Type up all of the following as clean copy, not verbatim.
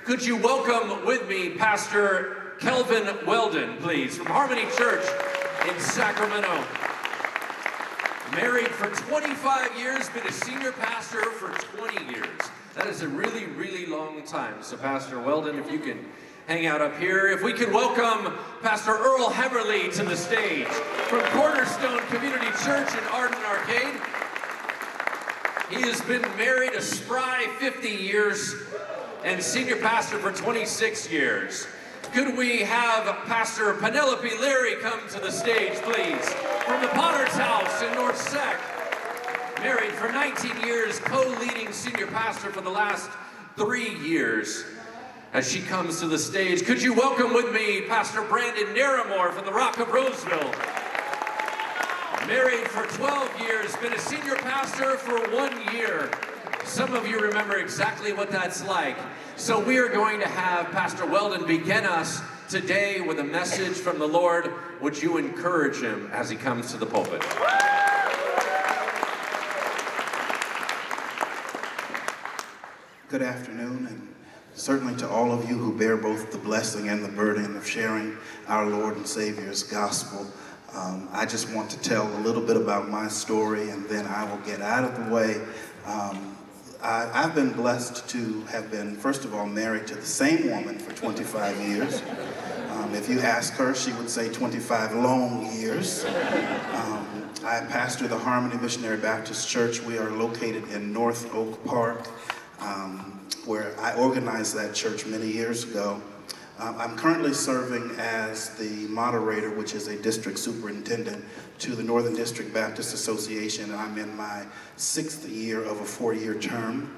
Could you welcome with me Pastor Kelvin Weldon, please, from Harmony Church in Sacramento. Married for 25 years, been a senior pastor for 20 years. That is a really, really long time. So Pastor Weldon, if you can hang out up here. If we could welcome Pastor Earl Heverly to the stage from Cornerstone Community Church in Arden Arcade. He has been married a spry 50 years and senior pastor for 26 years. Could we have Pastor Penelope Leary come to the stage, please, from the Potter's House in North Sac. Married for 19 years, co-leading senior pastor for the last 3 years. As she comes to the stage, could you welcome with me Pastor Brandon Naramore from the Rock of Roseville. Married for 12 years, been a senior pastor for 1 year. Some of you remember exactly what that's like. So we are going to have Pastor Weldon begin us today with a message from the Lord. Would you encourage him as he comes to the pulpit? Good afternoon, and certainly to all of you who bear both the blessing and the burden of sharing our Lord and Savior's gospel. I just want to tell a little bit about my story, and then I will get out of the way. I've been blessed to have been, first of all, married to the same woman for 25 years. If you ask her, she would say 25 long years. I pastor the Harmony Missionary Baptist Church. We are located in North Oak Park, where I organized that church many years ago. I'm currently serving as the moderator, which is a district superintendent, to the Northern District Baptist Association, and I'm in my 6th year of a 4-year term.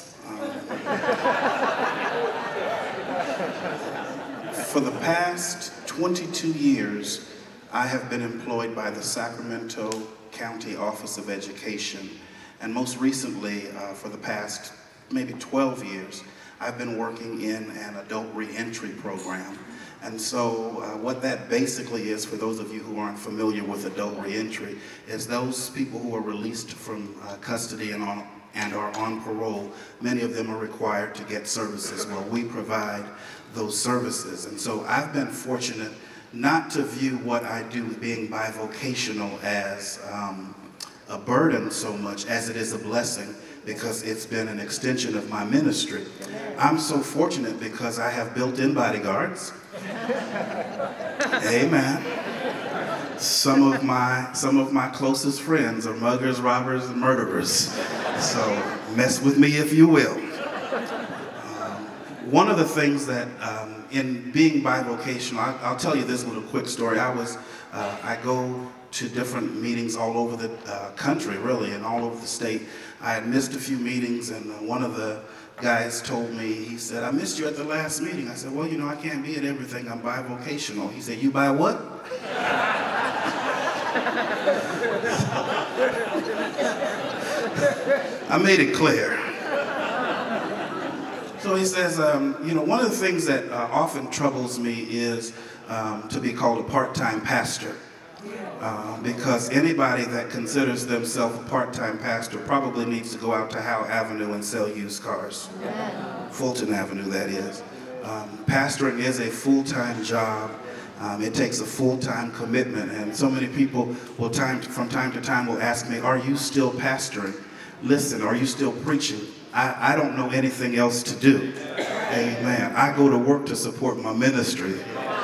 For the past 22 years, I have been employed by the Sacramento County Office of Education, and most recently, for the past maybe 12 years, I've been working in an adult reentry program. And so what that basically is, for those of you who aren't familiar with adult reentry, is those people who are released from custody and are on parole. Many of them are required to get services. Well, we provide those services. And so I've been fortunate not to view what I do, being bivocational, as a burden so much as it is a blessing, because it's been an extension of my ministry. I'm so fortunate because I have built-in bodyguards. Amen. Some of my closest friends are muggers, robbers, and murderers. So mess with me if you will. One of the things that in being bivocational, I'll tell you this little quick story. I go to different meetings all over the country, really, and all over the state. I had missed a few meetings, and one of the guys told me, he said, "I missed you at the last meeting." I said, "Well, you know, I can't be at everything. I'm bivocational." He said, "You bi what?" I made it clear. So he says, you know, one of the things that often troubles me is to be called a part-time pastor. Because anybody that considers themselves a part-time pastor probably needs to go out to Howe Avenue and sell used cars. Fulton Avenue, that is. Pastoring is a full-time job. It takes a full-time commitment, and so many people will from time to time will ask me, "Are you still pastoring? Listen, are you still preaching?" I don't know anything else to do. Amen. I go to work to support my ministry.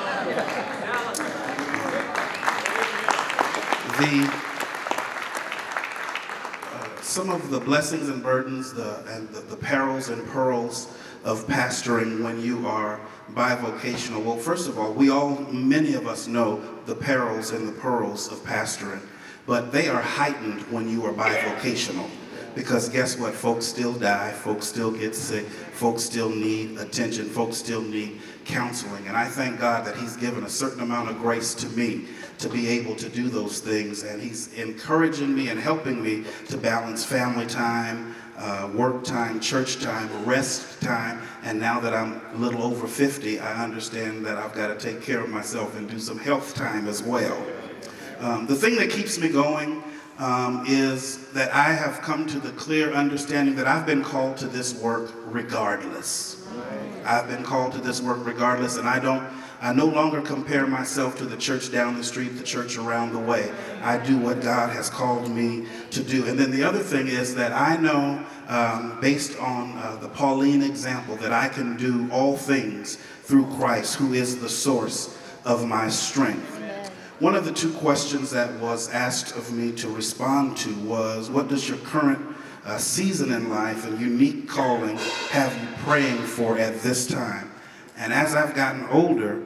Some of the blessings and burdens, the perils and pearls of pastoring when you are bivocational. Well, first of all, many of us know the perils and the pearls of pastoring, but they are heightened when you are bivocational. Because guess what? Folks still die, folks still get sick, folks still need attention, folks still need counseling. And I thank God that He's given a certain amount of grace to me to be able to do those things. And He's encouraging me and helping me to balance family time, work time, church time, rest time. And now that I'm a little over 50, I understand that I've got to take care of myself and do some health time as well. The thing that keeps me going is that I have come to the clear understanding that I've been called to this work regardless. I've been called to this work regardless, and I no longer compare myself to the church down the street, the church around the way. I do what God has called me to do. And then the other thing is that I know, based on the Pauline example, that I can do all things through Christ, who is the source of my strength. Amen. One of the two questions that was asked of me to respond to was, what does your current season in life and unique calling have you praying for at this time? And as I've gotten older,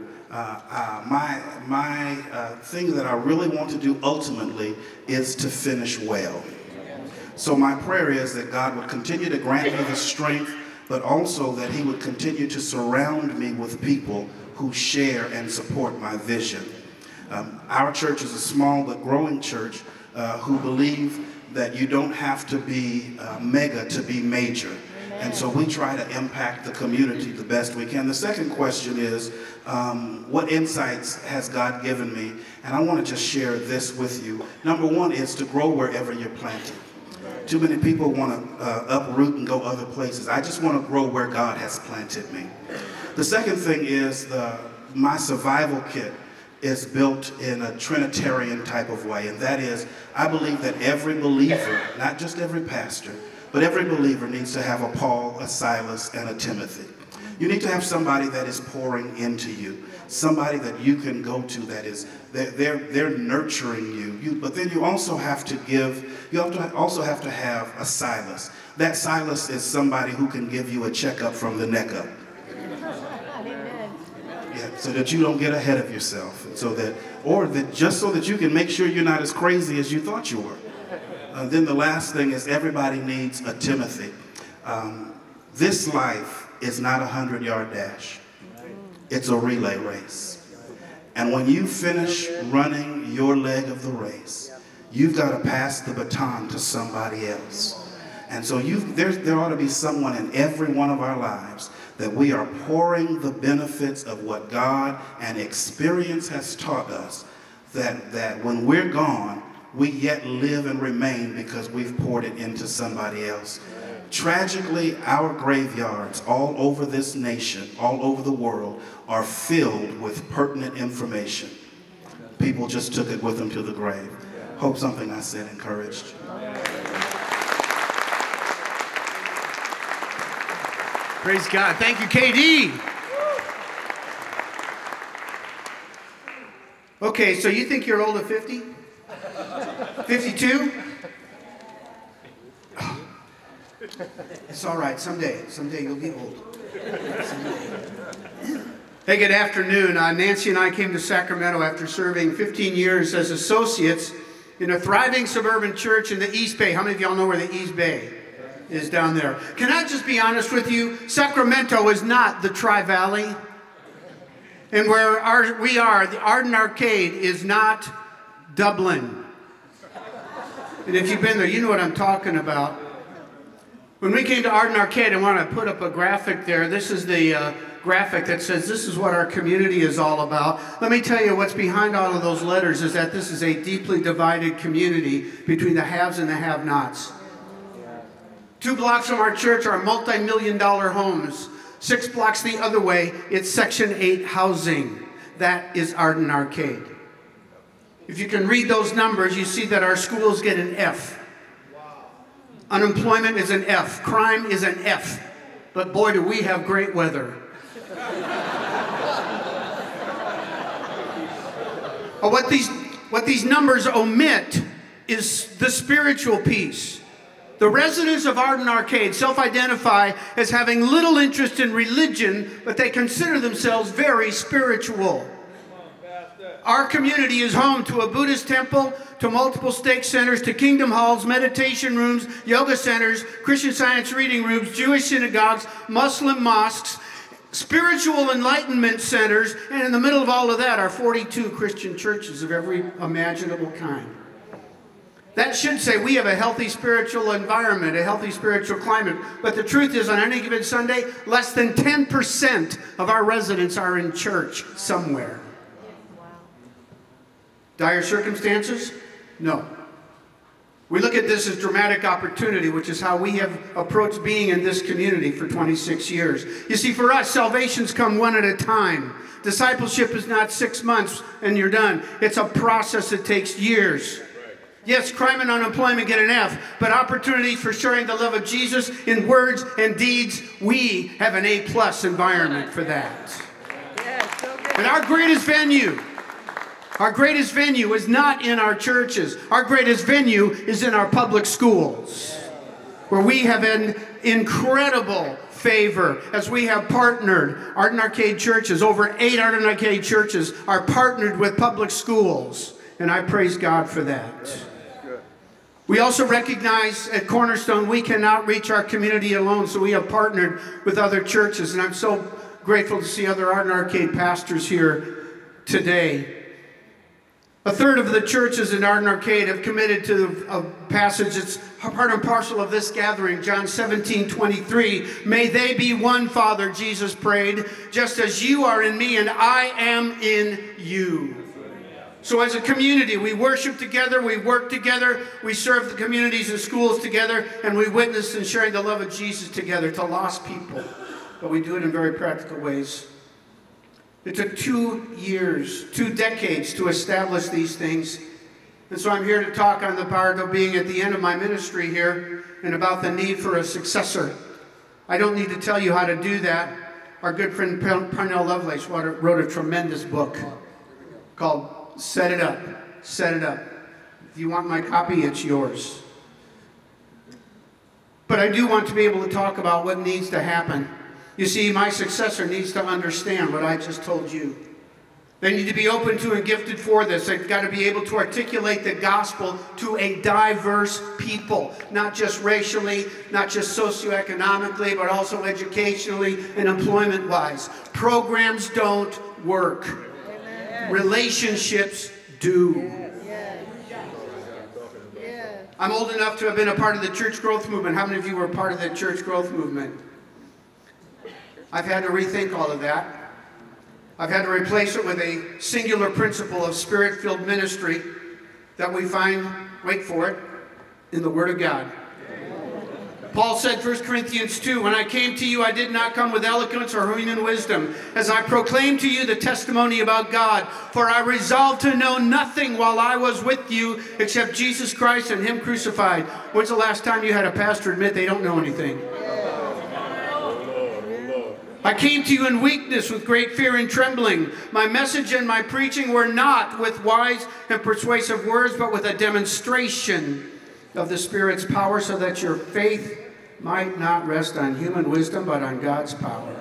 my thing that I really want to do ultimately is to finish well. So my prayer is that God would continue to grant me the strength, but also that he would continue to surround me with people who share and support my vision. Our church is a small but growing church who believe that you don't have to be mega to be major. And so we try to impact the community the best we can. The second question is, what insights has God given me? And I want to just share this with you. Number one is to grow wherever you're planted. Too many people want to uproot and go other places. I just want to grow where God has planted me. The second thing is my survival kit is built in a Trinitarian type of way. And that is, I believe that every believer, not just every pastor, but every believer needs to have a Paul, a Silas, and a Timothy. You need to have somebody that is pouring into you, somebody that you can go to that is, they're nurturing you. But then you also have to also have to have a Silas. That Silas is somebody who can give you a checkup from the neck up. Yeah, so that you don't get ahead of yourself, just so that you can make sure you're not as crazy as you thought you were. Then the last thing is everybody needs a Timothy. This life is not a 100-yard dash. It's a relay race. And when you finish running your leg of the race, you've got to pass the baton to somebody else. And so there ought to be someone in every one of our lives that we are pouring the benefits of what God and experience has taught us, that when we're gone, we yet live and remain because we've poured it into somebody else. Tragically, our graveyards all over this nation, all over the world, are filled with pertinent information. People just took it with them to the grave. Hope something I said encouraged. Praise God. Thank you, KD. Okay, so you think you're old at 50? 52? It's all right. Someday you'll be old. Hey, good afternoon. Nancy and I came to Sacramento after serving 15 years as associates in a thriving suburban church in the East Bay. How many of y'all know where the East Bay is down there? Can I just be honest with you? Sacramento is not the Tri-Valley. And where we are, the Arden Arcade is not Dublin. And if you've been there, you know what I'm talking about. When we came to Arden Arcade, I want to put up a graphic there. This is the graphic that says this is what our community is all about. Let me tell you what's behind all of those letters is that this is a deeply divided community between the haves and the have-nots. 2 blocks from our church are multi-million-dollar homes. 6 blocks the other way, it's Section 8 housing. That is Arden Arcade. If you can read those numbers, you see that our schools get an F. Unemployment is an F. Crime is an F. But boy, do we have great weather. But what these numbers omit is the spiritual piece. The residents of Arden Arcade self-identify as having little interest in religion, but they consider themselves very spiritual. Our community is home to a Buddhist temple, to multiple stake centers, to kingdom halls, meditation rooms, yoga centers, Christian Science reading rooms, Jewish synagogues, Muslim mosques, spiritual enlightenment centers, and in the middle of all of that are 42 Christian churches of every imaginable kind. That should say we have a healthy spiritual environment, a healthy spiritual climate. But the truth is, on any given Sunday, less than 10% of our residents are in church somewhere. Dire circumstances? No. We look at this as dramatic opportunity, which is how we have approached being in this community for 26 years. You see, for us, salvations come one at a time. Discipleship is not 6 months and you're done. It's a process that takes years. Yes, crime and unemployment get an F, but opportunities for sharing the love of Jesus in words and deeds, we have an A+ environment for that. And our greatest venue is not in our churches. Our greatest venue is in our public schools, where we have an incredible favor as we have partnered. Art and Arcade churches, over 8 Art and Arcade churches are partnered with public schools, and I praise God for that. We also recognize at Cornerstone we cannot reach our community alone, so we have partnered with other churches, and I'm so grateful to see other Art and Arcade pastors here today. A third of the churches in Art and Arcade have committed to a passage that's part and parcel of this gathering, John 17:23. May they be one, Father, Jesus prayed, just as you are in me and I am in you. So as a community, we worship together, we work together, we serve the communities and schools together, and we witness and sharing the love of Jesus together to lost people. But we do it in very practical ways. It took 2 years, 2 decades to establish these things. And so I'm here to talk on the part of being at the end of my ministry here and about the need for a successor. I don't need to tell you how to do that. Our good friend Parnell Lovelace wrote a tremendous book called Set It Up. Set It Up. If you want my copy, it's yours. But I do want to be able to talk about what needs to happen. You see, my successor needs to understand what I just told you. They need to be open to and gifted for this. They've got to be able to articulate the gospel to a diverse people, not just racially, not just socioeconomically, but also educationally and employment-wise. Programs don't work. Amen. Relationships do. I'm old enough to have been a part of the church growth movement. How many of you were part of the church growth movement? I've had to rethink all of that. I've had to replace it with a singular principle of spirit-filled ministry that we find, wait for it, in the Word of God. Paul said, 1 Corinthians 2, when I came to you, I did not come with eloquence or human wisdom, as I proclaimed to you the testimony about God. For I resolved to know nothing while I was with you except Jesus Christ and Him crucified. When's the last time you had a pastor admit they don't know anything? I came to you in weakness with great fear and trembling. My message and my preaching were not with wise and persuasive words, but with a demonstration of the Spirit's power, so that your faith might not rest on human wisdom, but on God's power.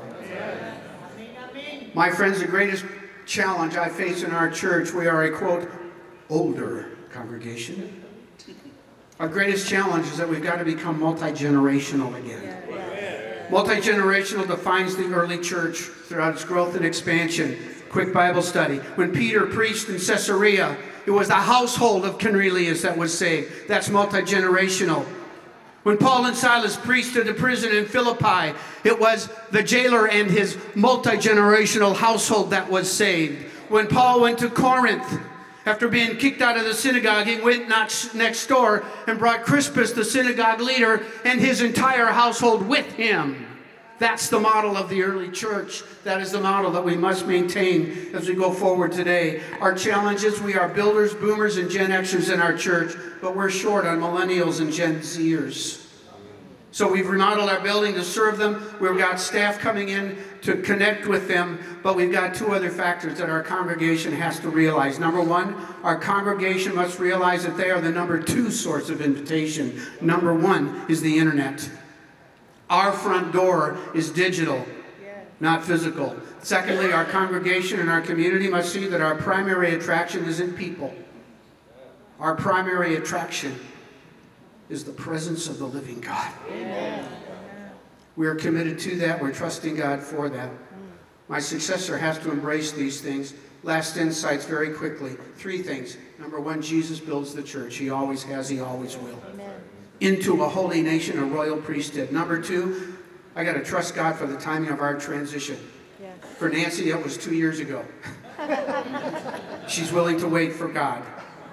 My friends, the greatest challenge I face in our church, we are a, quote, older congregation. Our greatest challenge is that we've got to become multi-generational again. Multi-generational defines the early church throughout its growth and expansion. Quick Bible study. When Peter preached in Caesarea, it was the household of Cornelius that was saved. That's multi-generational. When Paul and Silas preached at the prison in Philippi, it was the jailer and his multi-generational household that was saved. When Paul went to Corinth, after being kicked out of the synagogue, he went next door and brought Crispus, the synagogue leader, and his entire household with him. That's the model of the early church. That is the model that we must maintain as we go forward today. Our challenge is we are builders, boomers, and Gen Xers in our church, but we're short on millennials and Gen Zers. So we've remodeled our building to serve them. We've got staff coming in to connect with them, but we've got 2 other factors that our congregation has to realize. Number 1, our congregation must realize that they are the number 2 source of invitation. Number 1 is the internet. Our front door is digital, not physical. Secondly, our congregation and our community must see that our primary attraction isn't people. Our primary attraction is the presence of the living God. Amen. We are committed to that. We're trusting God for that. My successor has to embrace these things. Last insights very quickly. 3 things. Number 1, Jesus builds the church. He always has. He always will. Amen. Into a holy nation, a royal priesthood. Number 2, I got to trust God for the timing of our transition. Yeah. For Nancy, it was 2 years ago. She's willing to wait for God.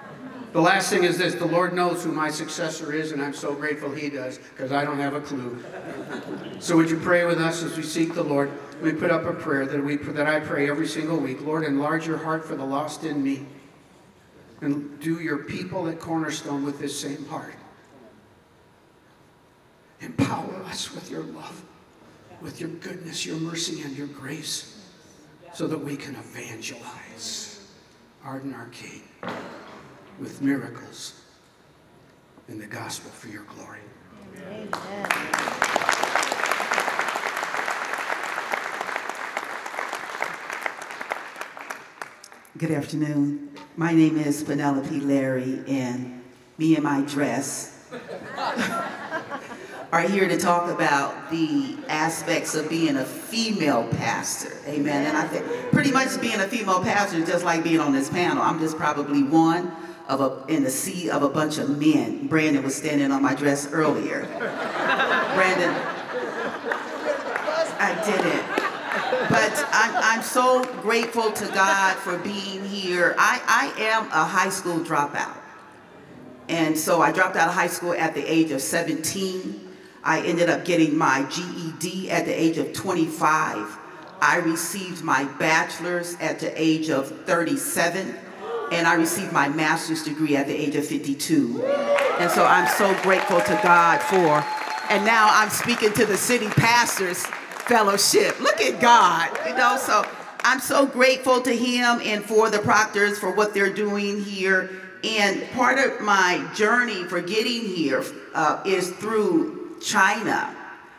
The last thing is this: the Lord knows who my successor is, and I'm so grateful He does, because I don't have a clue. So would you pray with us as we seek the Lord? We put up a prayer that I pray every single week. Lord, enlarge your heart for the lost in me, and do your people at Cornerstone with this same heart. Empower us with your love, with your goodness, your mercy, and your grace, so that we can evangelize Arden Arcade with miracles in the gospel for your glory. Amen. Good afternoon. My name is Penelope Larry, and me and my dress are here to talk about the aspects of being a female pastor. Amen. And I think pretty much being a female pastor is just like being on this panel. I'm just probably one in the sea of a bunch of men. Brandon was standing on my dress earlier. Brandon, I didn't. But I'm so grateful to God for being here. I am a high school dropout. And so I dropped out of high school at the age of 17. I ended up getting my GED at the age of 25. I received my bachelor's at the age of 37. And I received my master's degree at the age of 52. And so I'm so grateful to God for, and now I'm speaking to the City Pastors Fellowship. Look at God, so I'm so grateful to him and for the Proctors for what they're doing here. And part of my journey for getting here is through China.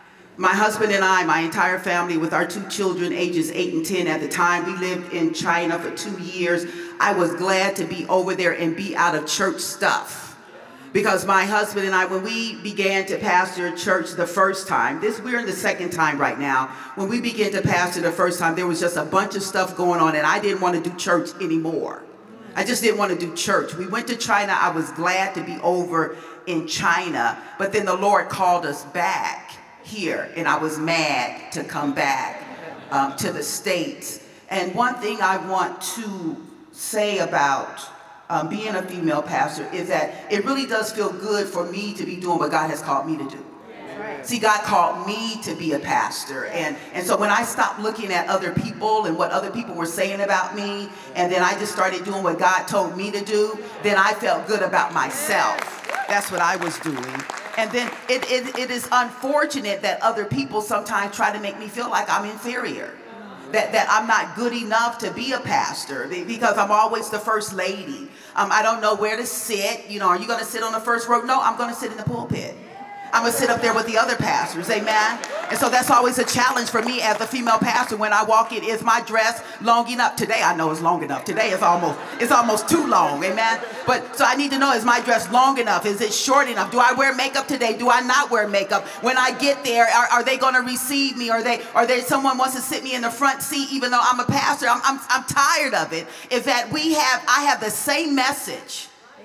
My husband and I, my entire family with our 2 children, ages 8 and 10 at the time, we lived in China for 2 years. I was glad to be over there and be out of church stuff. Because my husband and I, when we began to pastor church the first time, we're in the second time right now. When we began to pastor the first time, there was just a bunch of stuff going on, and I didn't want to do church anymore. I just didn't want to do church. We went to China. I was glad to be over in China, but then the Lord called us back here, and I was mad to come back to the States. And one thing I want to say about being a female pastor is that it really does feel good for me to be doing what God has called me to do. Right. See, God called me to be a pastor. And so when I stopped looking at other people and what other people were saying about me, and then I just started doing what God told me to do, then I felt good about myself. That's what I was doing. And then it is unfortunate that other people sometimes try to make me feel like I'm inferior. That I'm not good enough to be a pastor because I'm always the first lady. I don't know where to sit. Are you going to sit on the first row? No, I'm going to sit in the pulpit. I'm going to sit up there with the other pastors, amen? And so that's always a challenge for me as a female pastor when I walk in. Is my dress long enough? Today I know it's long enough. Today it's almost too long, amen? But so I need to know, is my dress long enough? Is it short enough? Do I wear makeup today? Do I not wear makeup? When I get there, are they going to receive me? Are they someone wants to sit me in the front seat even though I'm a pastor? I'm tired of it. Is that I have the same message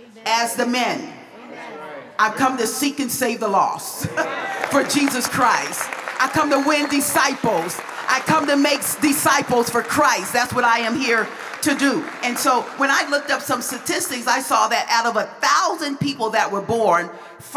as the men. I've come to seek and save the lost for Jesus Christ. I come to win disciples. I come to make disciples for Christ. That's what I am here to do. And so when I looked up some statistics, I saw that out of 1,000 people that were born,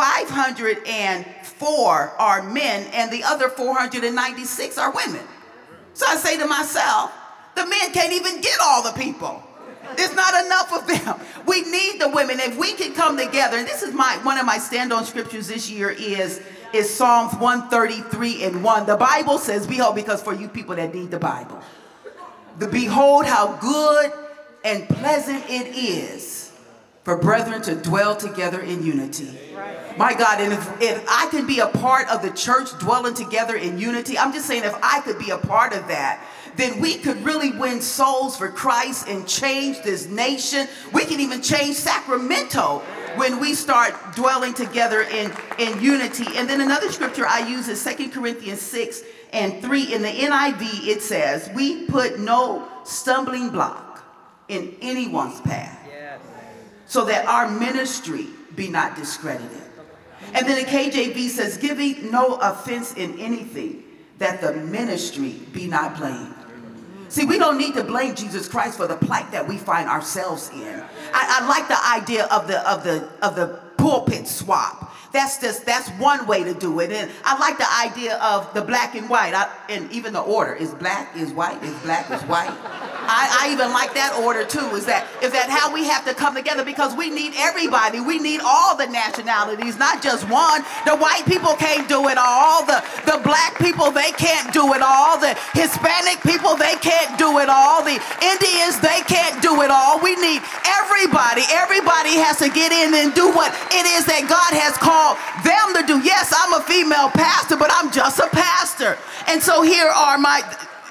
504 are men and the other 496 are women. So I say to myself, the men can't even get all the people. There's not enough of them. We need the women. If we can come together, and this is one of my stand-on scriptures this year is Psalms 133:1. The Bible says, behold, because for you people that need the Bible, behold how good and pleasant it is for brethren to dwell together in unity. My God, and if I can be a part of the church dwelling together in unity, I'm just saying if I could be a part of that, then we could really win souls for Christ and change this nation. We can even change Sacramento when we start dwelling together in unity. And then another scripture I use is 2 Corinthians 6:3. In the NIV, it says, we put no stumbling block in anyone's path, so that our ministry be not discredited. And then the KJV says, giving no offense in anything, that the ministry be not blamed. See, we don't need to blame Jesus Christ for the plight that we find ourselves in. I like the idea of the pulpit swap. That's one way to do it. And I like the idea of the black and white. And even the order is black is white, is black is white. I even like that order too. Is that how we have to come together? Because we need everybody. We need all the nationalities, not just one. The white people can't do it all. The black people, they can't do it all. The Hispanic people, they can't do it all. The Indians, they can't do it all. We need everybody. Everybody has to get in and do what it is that God has called them to do. Yes, I'm a female pastor, but I'm just a pastor. And so here are my,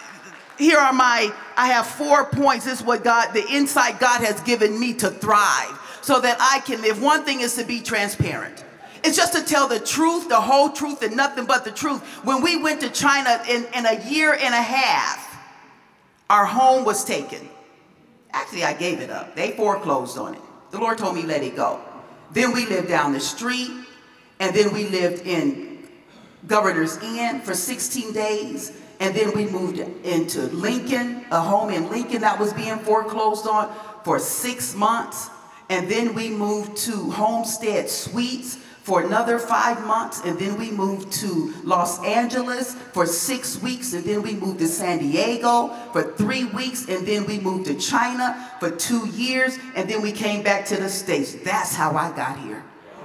I have 4 points. This is what the insight God has given me to thrive so that I can live. One thing is to be transparent. It's just to tell the truth, the whole truth, and nothing but the truth. When we went to China in a year and a half, our home was taken. Actually, I gave it up. They foreclosed on it. The Lord told me, let it go. Then we lived down the street, and then we lived in Governor's Inn for 16 days. And then we moved into Lincoln, a home in Lincoln that was being foreclosed on for 6 months. And then we moved to Homestead Suites for another 5 months. And then we moved to Los Angeles for 6 weeks. And then we moved to San Diego for 3 weeks. And then we moved to China for 2 years. And then we came back to the States. That's how I got here.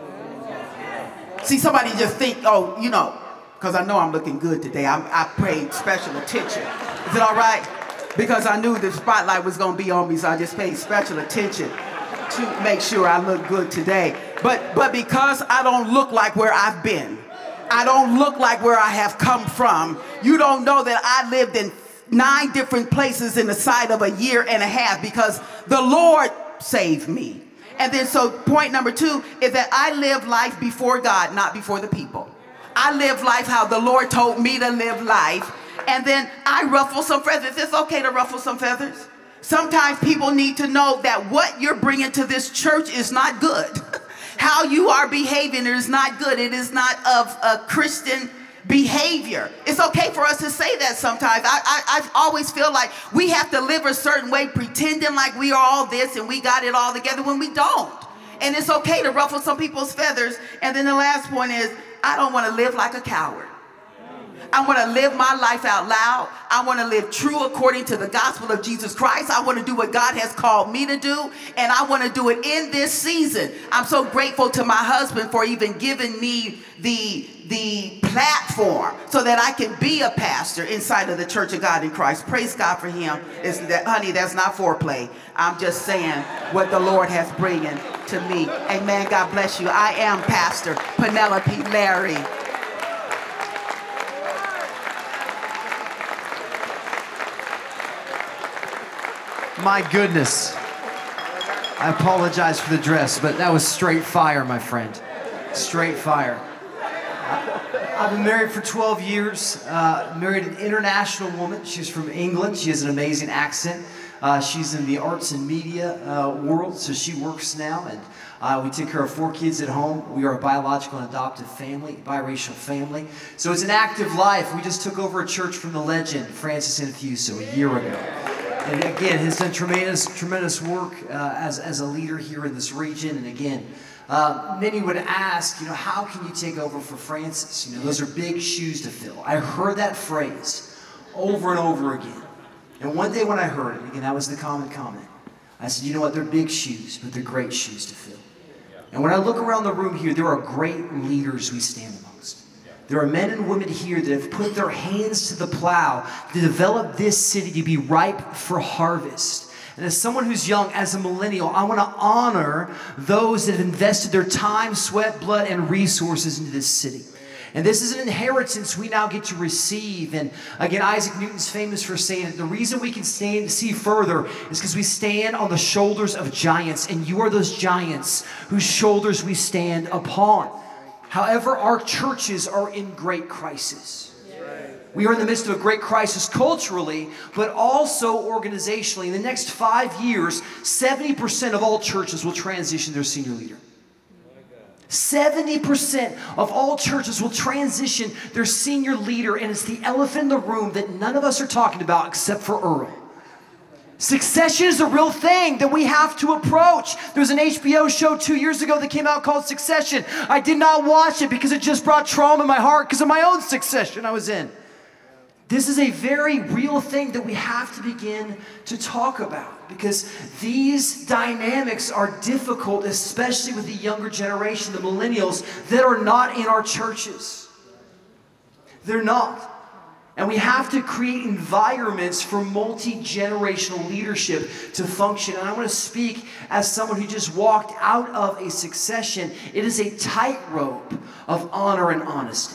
See, somebody just think, oh, you know, because I know I'm looking good today. I paid special attention. Is it all right? Because I knew the spotlight was going to be on me, so I just paid special attention to make sure I look good today. But because I don't look like where I've been, I don't look like where I have come from, you don't know that I lived in 9 different places in the side of a year and a half because the Lord saved me. And then so point number 2 is that I live life before God, not before the people. I live life how the Lord told me to live life. And then I ruffle some feathers. It's okay to ruffle some feathers. Sometimes people need to know that what you're bringing to this church is not good. How you are behaving is not good. It is not of a Christian behavior. It's okay for us to say that sometimes. I always feel like we have to live a certain way, pretending like we are all this and we got it all together when we don't. And it's okay to ruffle some people's feathers. And then the last point is, I don't want to live like a coward. I want to live my life out loud. I want to live true according to the gospel of Jesus Christ. I want to do what God has called me to do, and I want to do it in this season. I'm so grateful to my husband for even giving me the platform so that I can be a pastor inside of the Church of God in Christ. Praise God for him. Honey, that's not foreplay. I'm just saying what the Lord has bringing to me. Amen. God bless you. I am Pastor Penelope Larry. My goodness. I apologize for the dress, but that was straight fire, my friend. Straight fire. I've been married for 12 years, married an international woman. She's from England. She has an amazing accent. She's in the arts and media world, so she works now, and we take care of 4 kids at home. We are a biological and adoptive family, biracial family. So it's an active life. We just took over a church from the legend, Francis Infuso, a year ago. And again, he's done tremendous work as a leader here in this region. And again, many would ask, how can you take over for Francis? Those are big shoes to fill. I heard that phrase over and over again. And one day when I heard it, again, that was the common comment. I said, you know what? They're big shoes, but they're great shoes to fill. And when I look around the room here, there are great leaders we stand amongst. There are men and women here that have put their hands to the plow to develop this city to be ripe for harvest. And as someone who's young, as a millennial, I want to honor those that have invested their time, sweat, blood, and resources into this city. And this is an inheritance we now get to receive. And again, Isaac Newton's famous for saying that the reason we can see further is because we stand on the shoulders of giants. And you are those giants whose shoulders we stand upon. However, our churches are in great crisis. We are in the midst of a great crisis culturally, but also organizationally. In the next 5 years, 70% of all churches will transition their senior leader. 70% of all churches will transition their senior leader, and it's the elephant in the room that none of us are talking about except for Earl. Succession is a real thing that we have to approach. There was an HBO show 2 years ago that came out called Succession. I did not watch it because it just brought trauma in my heart because of my own succession I was in. This is a very real thing that we have to begin to talk about because these dynamics are difficult, especially with the younger generation, the millennials, that are not in our churches. They're not. And we have to create environments for multi-generational leadership to function. And I want to speak as someone who just walked out of a succession. It is a tightrope of honor and honesty.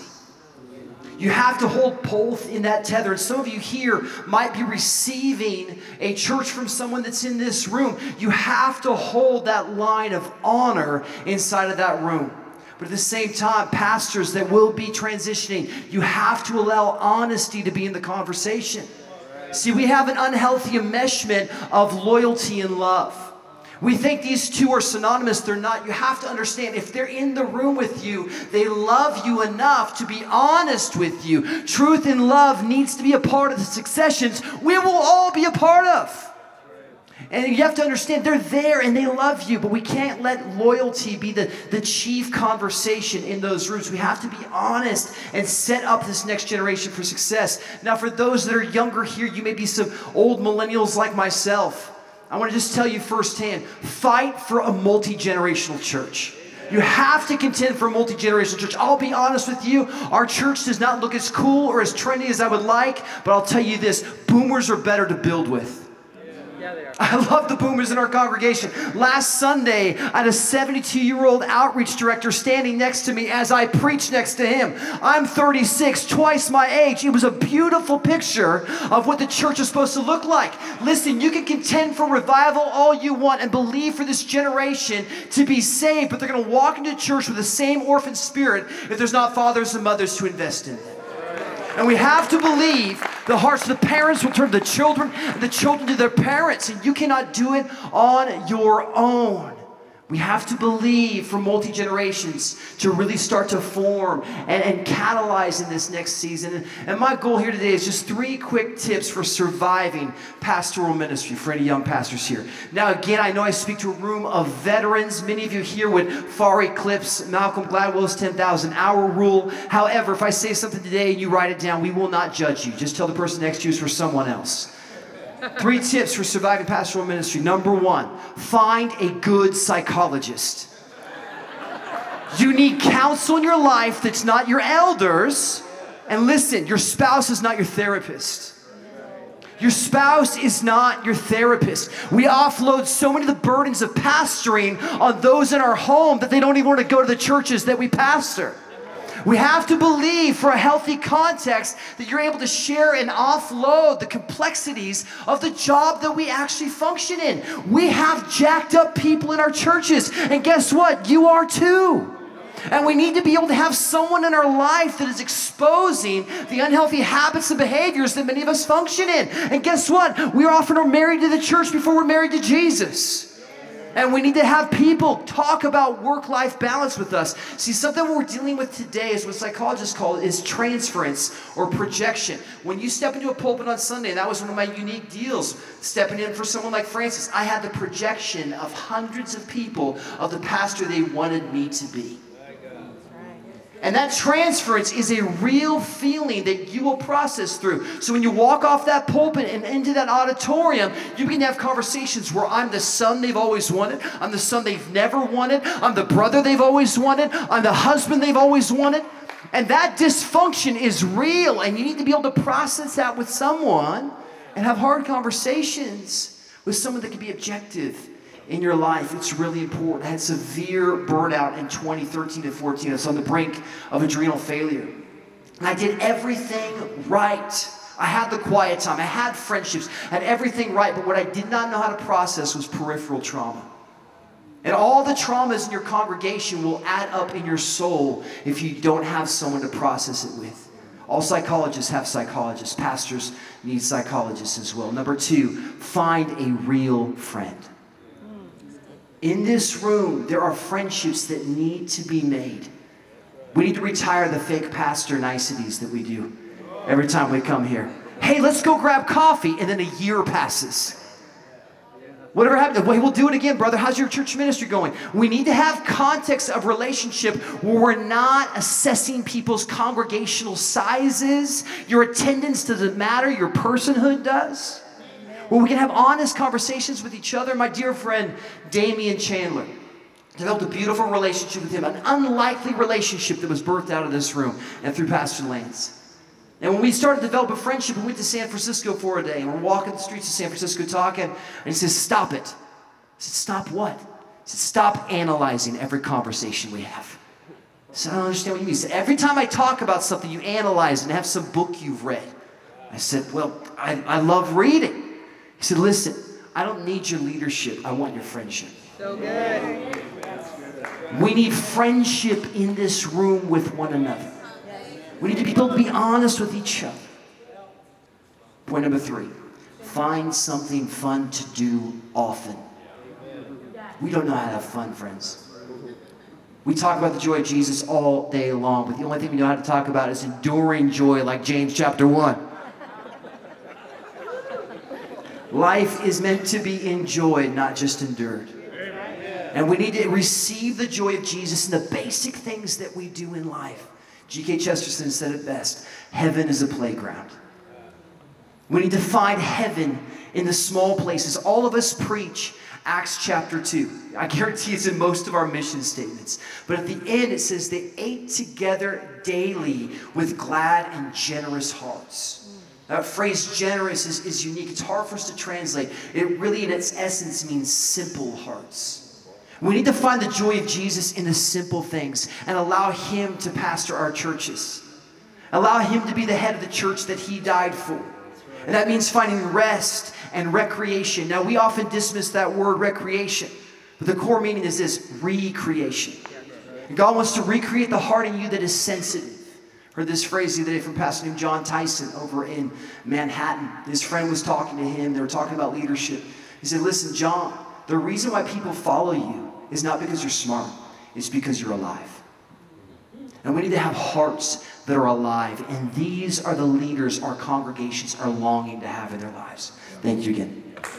You have to hold both in that tether. And some of you here might be receiving a church from someone that's in this room. You have to hold that line of honor inside of that room. But at the same time, pastors that will be transitioning, you have to allow honesty to be in the conversation. See, we have an unhealthy enmeshment of loyalty and love. We think these two are synonymous. They're not. You have to understand, if they're in the room with you, they love you enough to be honest with you. Truth and love needs to be a part of the successions we will all be a part of. And you have to understand, they're there and they love you, but we can't let loyalty be the chief conversation in those rooms. We have to be honest and set up this next generation for success. Now, for those that are younger here, you may be some old millennials like myself. I want to just tell you firsthand, fight for a multi-generational church. You have to contend for a multi-generational church. I'll be honest with you, our church does not look as cool or as trendy as I would like, but I'll tell you this, boomers are better to build with. I love the boomers in our congregation. Last Sunday, I had a 72-year-old outreach director standing next to me as I preached next to him. I'm 36, twice my age. It was a beautiful picture of what the church is supposed to look like. Listen, you can contend for revival all you want and believe for this generation to be saved, but they're going to walk into church with the same orphan spirit if there's not fathers and mothers to invest in them. And we have to believe the hearts of the parents will turn to the children and the children to their parents. And you cannot do it on your own. We have to believe for multi-generations to really start to form and catalyze in this next season. And my goal here today is just 3 quick tips for surviving pastoral ministry for any young pastors here. Now, again, I know I speak to a room of veterans. Many of you here would far eclipse Malcolm Gladwell's 10,000-hour rule. However, if I say something today and you write it down, we will not judge you. Just tell the person next to you it's for someone else. 3 tips for surviving pastoral ministry. Number 1, find a good psychologist. You need counsel in your life that's not your elders. And listen, your spouse is not your therapist. Your spouse is not your therapist. We offload so many of the burdens of pastoring on those in our home that they don't even want to go to the churches that we pastor. We have to believe for a healthy context that you're able to share and offload the complexities of the job that we actually function in. We have jacked up people in our churches, and guess what? You are too. And we need to be able to have someone in our life that is exposing the unhealthy habits and behaviors that many of us function in. And guess what? We often are married to the church before we're married to Jesus. And we need to have people talk about work-life balance with us. See, something we're dealing with today is what psychologists call is transference or projection. When you step into a pulpit on Sunday, and that was one of my unique deals, stepping in for someone like Francis, I had the projection of hundreds of people of the pastor they wanted me to be. And that transference is a real feeling that you will process through. So when you walk off that pulpit and into that auditorium, you begin to have conversations where I'm the son they've always wanted. I'm the son they've never wanted. I'm the brother they've always wanted. I'm the husband they've always wanted. And that dysfunction is real. And you need to be able to process that with someone and have hard conversations with someone that can be objective in your life. It's really important. I had severe burnout in 2013 and 14. I was on the brink of adrenal failure. And I did everything right. I had the quiet time. I had friendships. I had everything right. But what I did not know how to process was peripheral trauma. And all the traumas in your congregation will add up in your soul if you don't have someone to process it with. All psychologists have psychologists. Pastors need psychologists as well. Number 2, find a real friend. In this room, there are friendships that need to be made. We need to retire the fake pastor niceties that we do every time we come here. Hey, let's go grab coffee, and then a year passes. Whatever happened, well, we'll do it again, brother. How's your church ministry going? We need to have context of relationship where we're not assessing people's congregational sizes. Your attendance doesn't matter. Your personhood does. Where we can have honest conversations with each other. My dear friend, Damian Chandler, developed a beautiful relationship with him, an unlikely relationship that was birthed out of this room and through Pastor Lance. And when we started to develop a friendship, we went to San Francisco for a day, and we're walking the streets of San Francisco talking, and he says, stop it. I said, stop what? He said, stop analyzing every conversation we have. I said, I don't understand what you mean. He said, every time I talk about something, you analyze and have some book you've read. I said, well, I love reading. He said, listen, I don't need your leadership. I want your friendship. So good. We need friendship in this room with one another. We need to be able to be honest with each other. Point number 3, find something fun to do often. We don't know how to have fun, friends. We talk about the joy of Jesus all day long, but the only thing we know how to talk about is enduring joy, like James chapter 1. Life is meant to be enjoyed, not just endured. And we need to receive the joy of Jesus in the basic things that we do in life. G.K. Chesterton said it best, heaven is a playground. We need to find heaven in the small places. All of us preach Acts chapter 2. I guarantee it's in most of our mission statements. But at the end it says they ate together daily with glad and generous hearts. That phrase generous is unique. It's hard for us to translate. It really in its essence means simple hearts. We need to find the joy of Jesus in the simple things and allow him to pastor our churches. Allow him to be the head of the church that he died for. And that means finding rest and recreation. Now, we often dismiss that word recreation, but the core meaning is this, recreation. God wants to recreate the heart in you that is sensitive. Heard this phrase the other day from Pastor named John Tyson over in Manhattan. His friend was talking to him. They were talking about leadership. He said, listen, John, the reason why people follow you is not because you're smart. It's because you're alive. And we need to have hearts that are alive. And these are the leaders our congregations are longing to have in their lives. Thank you again.